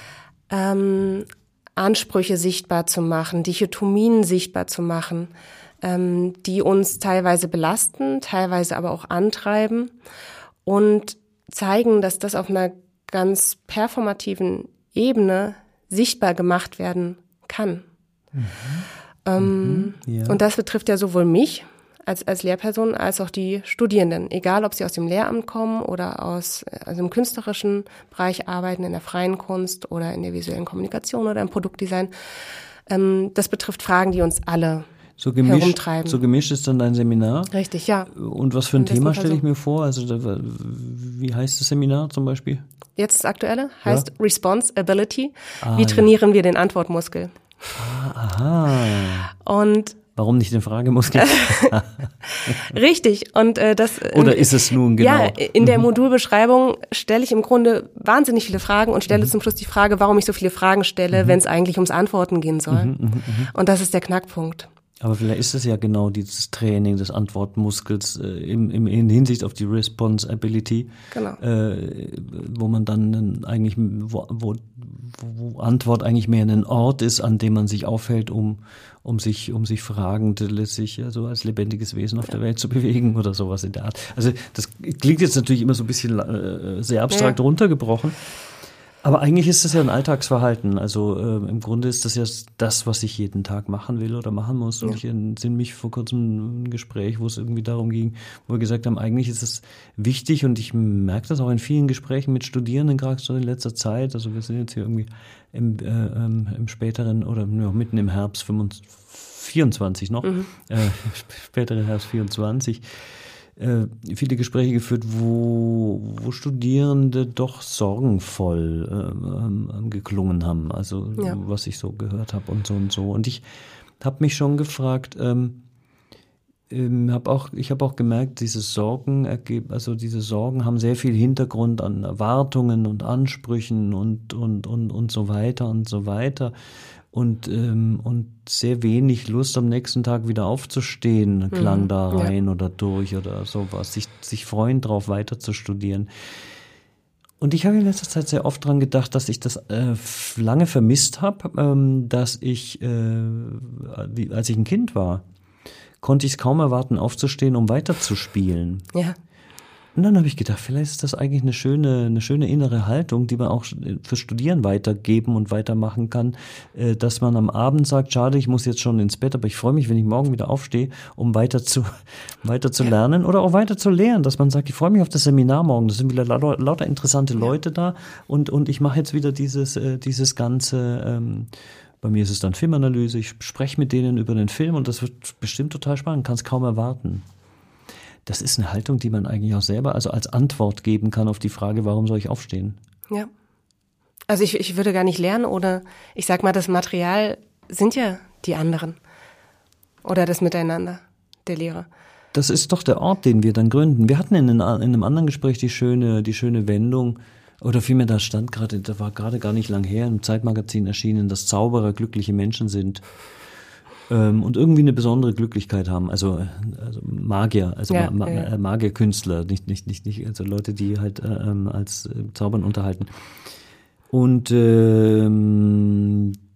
Ansprüche sichtbar zu machen, Dichotomien sichtbar zu machen, die uns teilweise belasten, teilweise aber auch antreiben und zeigen, dass das auf einer ganz performativen Ebene sichtbar gemacht werden kann. Und das betrifft ja sowohl mich als Lehrperson als auch die Studierenden, egal ob sie aus dem Lehramt kommen oder also im künstlerischen Bereich arbeiten, in der freien Kunst oder in der visuellen Kommunikation oder im Produktdesign. Das betrifft Fragen, die uns alle herumtreiben. So gemischt ist dann dein Seminar? Richtig, ja. Und was für ein Thema stelle ich mir vor? Also wie heißt das Seminar zum Beispiel? Jetzt das Aktuelle heißt Responsibility. Wie trainieren wir den Antwortmuskel? Aha. Und warum nicht den Fragemuskel? Richtig. Und das. Oder ist es nun genau? Ja, in der Modulbeschreibung stelle ich im Grunde wahnsinnig viele Fragen und stelle zum Schluss die Frage, warum ich so viele Fragen stelle, wenn es eigentlich ums Antworten gehen soll. Und das ist der Knackpunkt. Aber vielleicht ist es ja genau dieses Training des Antwortmuskels in Hinsicht auf die Responsibility, genau. Wo man dann eigentlich, wo Antwort eigentlich mehr ein Ort ist, an dem man sich aufhält, um sich fragend letztlich also als lebendiges Wesen auf der Welt zu bewegen oder sowas in der Art. Also das klingt jetzt natürlich immer so ein bisschen sehr abstrakt runtergebrochen. Aber eigentlich ist das ja ein Alltagsverhalten. Also im Grunde ist das ja das, was ich jeden Tag machen will oder machen muss. Und ich entsinne mich vor kurzem ein Gespräch, wo es irgendwie darum ging, wo wir gesagt haben, eigentlich ist es wichtig und ich merke das auch in vielen Gesprächen mit Studierenden, gerade so in letzter Zeit. Also wir sind jetzt hier irgendwie im späteren oder mitten im Herbst 24 noch, späteren Herbst 24. Viele Gespräche geführt, wo Studierende doch sorgenvoll geklungen haben, also was ich so gehört habe und so und so. Und ich habe mich schon gefragt, ich habe auch gemerkt, diese Sorgen haben sehr viel Hintergrund an Erwartungen und Ansprüchen und so weiter und so weiter. Und sehr wenig Lust am nächsten Tag wieder aufzustehen, klang da rein oder durch oder sowas, sich freuen drauf weiter zu studieren. Und ich habe in letzter Zeit sehr oft dran gedacht, dass ich das lange vermisst habe, dass ich, als ich ein Kind war, konnte ich es kaum erwarten, aufzustehen, um weiterzuspielen. Ja. Und dann habe ich gedacht, vielleicht ist das eigentlich eine schöne innere Haltung, die man auch fürs Studieren weitergeben und weitermachen kann, dass man am Abend sagt, schade, ich muss jetzt schon ins Bett, aber ich freue mich, wenn ich morgen wieder aufstehe, um weiter zu lernen oder auch weiter zu lehren, dass man sagt, ich freue mich auf das Seminar morgen, da sind wieder lauter interessante Leute da und ich mache jetzt wieder dieses ganze, bei mir ist es dann Filmanalyse, ich spreche mit denen über den Film und das wird bestimmt total spannend, kann es kaum erwarten. Das ist eine Haltung, die man eigentlich auch selber also als Antwort geben kann auf die Frage, warum soll ich aufstehen? Ja. Also ich würde gar nicht lernen oder ich sag mal, das Material sind ja die anderen oder das Miteinander der Lehrer. Das ist doch der Ort, den wir dann gründen. Wir hatten in einem anderen Gespräch die schöne Wendung, oder vielmehr da war gerade gar nicht lang her, im Zeitmagazin erschienen, dass Zauberer glückliche Menschen sind. Und irgendwie eine besondere Glücklichkeit haben, also Magier, Magierkünstler, nicht, also Leute, die halt als Zaubern unterhalten. Und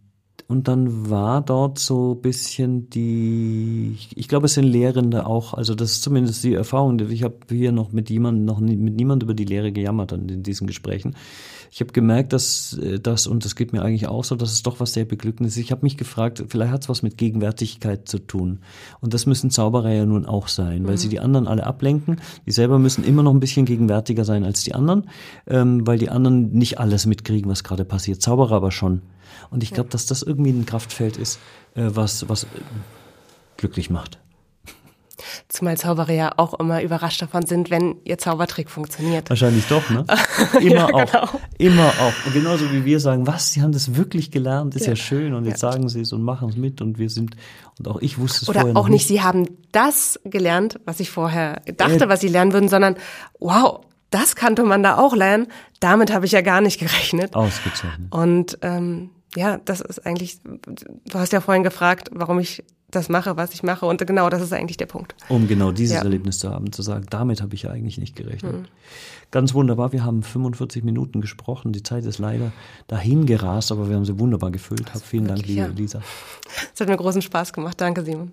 Und dann war dort so ein bisschen ich glaube, es sind Lehrende auch, also das ist zumindest die Erfahrung, ich habe hier noch mit niemand über die Lehre gejammert in diesen Gesprächen. Ich habe gemerkt, dass das, und das geht mir eigentlich auch so, dass es doch was sehr Beglückendes ist. Ich habe mich gefragt, vielleicht hat es was mit Gegenwärtigkeit zu tun. Und das müssen Zauberer ja nun auch sein, weil sie die anderen alle ablenken. Die selber müssen immer noch ein bisschen gegenwärtiger sein als die anderen, weil die anderen nicht alles mitkriegen, was gerade passiert. Zauberer aber schon. Und ich glaube, dass das irgendwie ein Kraftfeld ist, was glücklich macht. Zumal Zauberer ja auch immer überrascht davon sind, wenn ihr Zaubertrick funktioniert. Wahrscheinlich doch, ne? Immer auch. Genau. Immer auch. Und genauso wie wir sagen, was, Sie haben das wirklich gelernt, ist ja schön. Und jetzt sagen Sie es und machen es mit und und auch ich wusste es vorher noch nicht. Oder auch nicht, Sie haben das gelernt, was ich vorher dachte, was Sie lernen würden, sondern wow, das kannte man da auch lernen. Damit habe ich ja gar nicht gerechnet. Ausgezeichnet. Und das ist eigentlich, du hast ja vorhin gefragt, warum ich das mache, was ich mache. Und genau, das ist eigentlich der Punkt. Um genau dieses Erlebnis zu haben, zu sagen, damit habe ich ja eigentlich nicht gerechnet. Ganz wunderbar, wir haben 45 Minuten gesprochen. Die Zeit ist leider dahin gerast, aber wir haben sie wunderbar gefüllt. Vielen Dank, liebe Elisa. Es hat mir großen Spaß gemacht. Danke, Simon.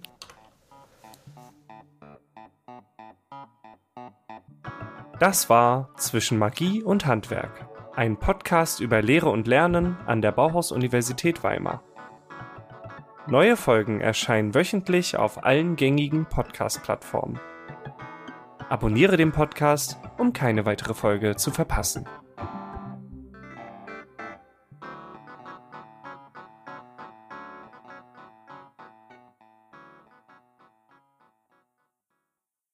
Das war Zwischen Magie und Handwerk, ein Podcast über Lehre und Lernen an der Bauhaus-Universität Weimar. Neue Folgen erscheinen wöchentlich auf allen gängigen Podcast-Plattformen. Abonniere den Podcast, um keine weitere Folge zu verpassen.